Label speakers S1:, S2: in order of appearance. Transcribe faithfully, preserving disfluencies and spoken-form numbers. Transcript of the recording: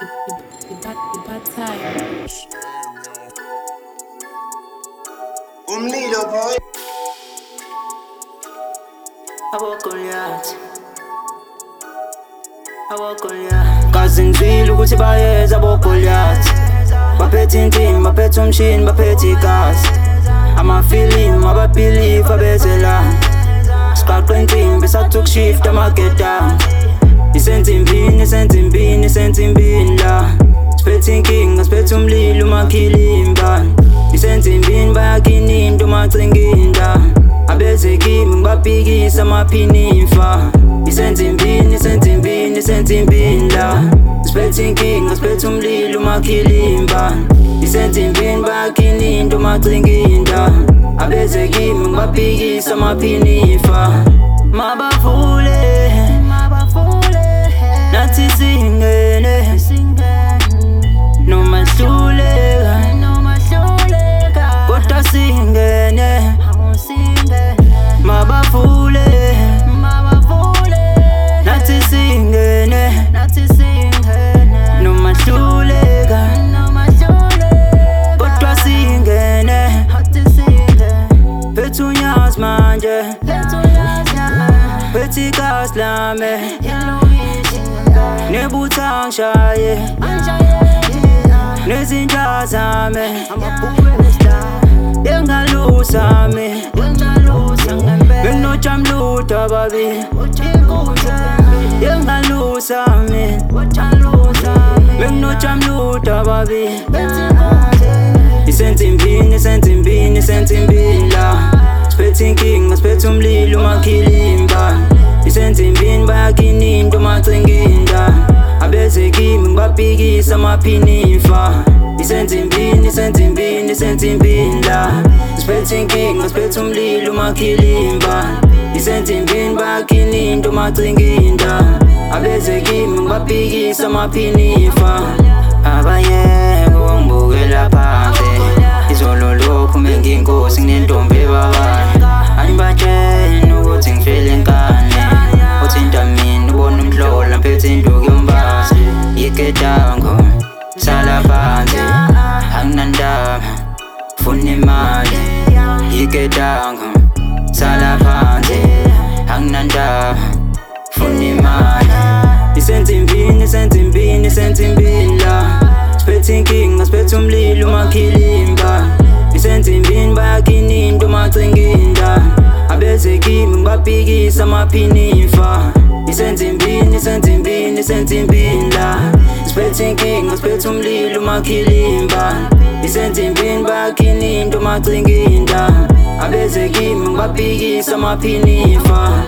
S1: Umlilo boy.
S2: Abogoliath Abogoliath Kazenzile ukuthi bayeza abogoliath. Baphethe intimba, baphethe umshini, baphethe igazi. Ama-feeling, ababelief abezelana. Siqaqe intimba, sathi ukushifta amagedana. Isenzimbini, isenzimbini, isenzimbini la. Siphethe inkinga, siphethe umlilo umakhilimba. Isenzimbini bayakininda umacinginda. Abezekimi ngibabhikisa amaphinifa. Isenzimbini, isenzimbini, isenzimbini la. Siphethe inkinga, siphethe umlilo umakhilimba. Isenzimbini bayakininda umacinginda. Abezekimi ngibabhikisa amaphinifa. Mabavule, nathi singene, noma hluleka, kodwa singene. Mabavule, nathi singene, noma hluleka, kodwa singene. Phethe unyazi manje, phethe igazi lami, nebutha ngishaye, nezinja zami, yengaluzami. Benginojamluda babi, yengaluzami. Benginojamluda babi. Isenzimbini, isenzimbini, isenzimbini la. Siphethe inkinga, siphethe umlilo umakhilimba. Isenzimbini bayakininda umacinginda. Abezekimi ngibabhikisa amaphinifa. Isenzimbini, isenzimbini, isenzimbini la. Siphethe inkinga, siphethe umlilo umakhilimba. Isenzimbini bayakininda umacinginda. Abezekimi ngibabhikisa amaphinifa. Abayeke ungibukela phansi, izolo lokhu mengiyinkosi nginentombi ebabane. Angibatsheni ukuthi ngifele nkani, uthinta mina ubona umhlola mphethe induku yombazi. Yigedango, sala phansi, anginandaba, funa imali. Yigedango, sala phansi, anginandaba, funa imali. Isenzimbini, isenzimbini, isenzimbini la. Siphethe inkinga, siphethe umlilo umakhilimba. Isenzimbini bayakininda umacinginda. Abezekimi ngibabhikisa amaphinifa. Isenzimbini, isenzimbini, isenzimbini la. Siphethe inkinga, siphethe umlilo umakhilimba. Isenzimbini bayakininda umacinginda. Abezekimi ngibabhikisa amaphinifa.